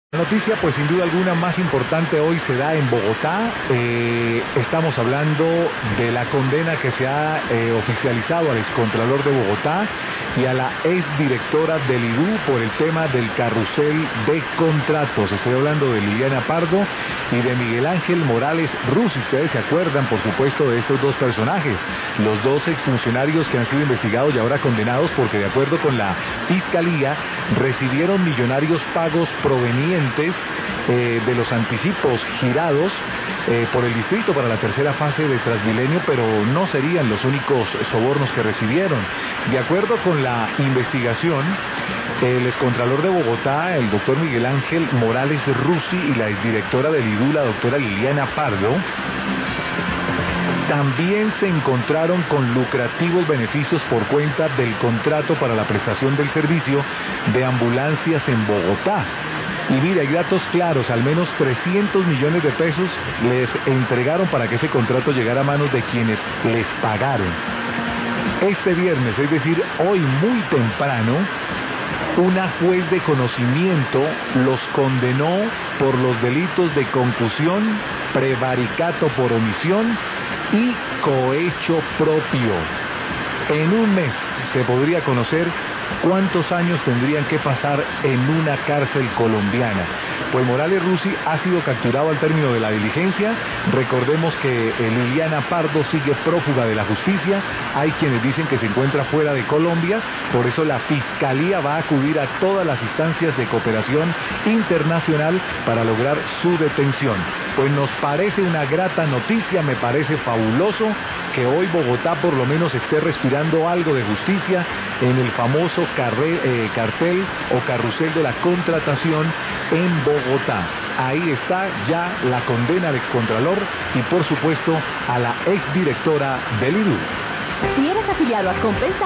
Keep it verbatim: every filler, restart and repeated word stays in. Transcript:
La noticia, pues sin duda alguna, más importante hoy se da en Bogotá. Eh, estamos hablando de la condena que se ha eh, oficializado al excontralor de Bogotá y a la exdirectora del I D U por el tema del carrusel de contratos. Estoy hablando de Liliana Pardo y de Miguel Ángel Morales Rusi. Ustedes se acuerdan, por supuesto, de estos dos personajes, los dos exfuncionarios que han sido investigados y ahora condenados porque, de acuerdo con la Fiscalía, recibieron millonarios pagos provenientes Eh, de los anticipos girados eh, por el distrito para la tercera fase de Transmilenio, pero no serían los únicos sobornos que recibieron. De acuerdo con la investigación, el excontralor de Bogotá, el doctor Miguel Ángel Morales Rusi, y la exdirectora del I D U, la doctora Liliana Pardo, también se encontraron con lucrativos beneficios por cuenta del contrato para la prestación del servicio de ambulancias en Bogotá. Y mira, hay datos claros, al menos trescientos millones de pesos les entregaron para que ese contrato llegara a manos de quienes les pagaron. Este viernes, es decir, hoy muy temprano, una juez de conocimiento los condenó por los delitos de concusión, prevaricato por omisión y cohecho propio. En un mes se podría conocer cuántos años tendrían que pasar en una cárcel colombiana. Pues Morales Rusi ha sido capturado al término de la diligencia. Recordemos que eh, Liliana Pardo sigue prófuga de la justicia. Hay quienes dicen que se encuentra fuera de Colombia. Por eso la Fiscalía va a acudir a todas las instancias de cooperación internacional para lograr su detención. Pues nos parece una grata noticia, me parece fabuloso que hoy Bogotá por lo menos esté respirando algo de justicia en el famoso carre, eh, cartel o carrusel de la contratación en Bogotá. Ahí está ya la condena al excontralor y por supuesto a la exdirectora del I D U. Si eres afiliado a Compensa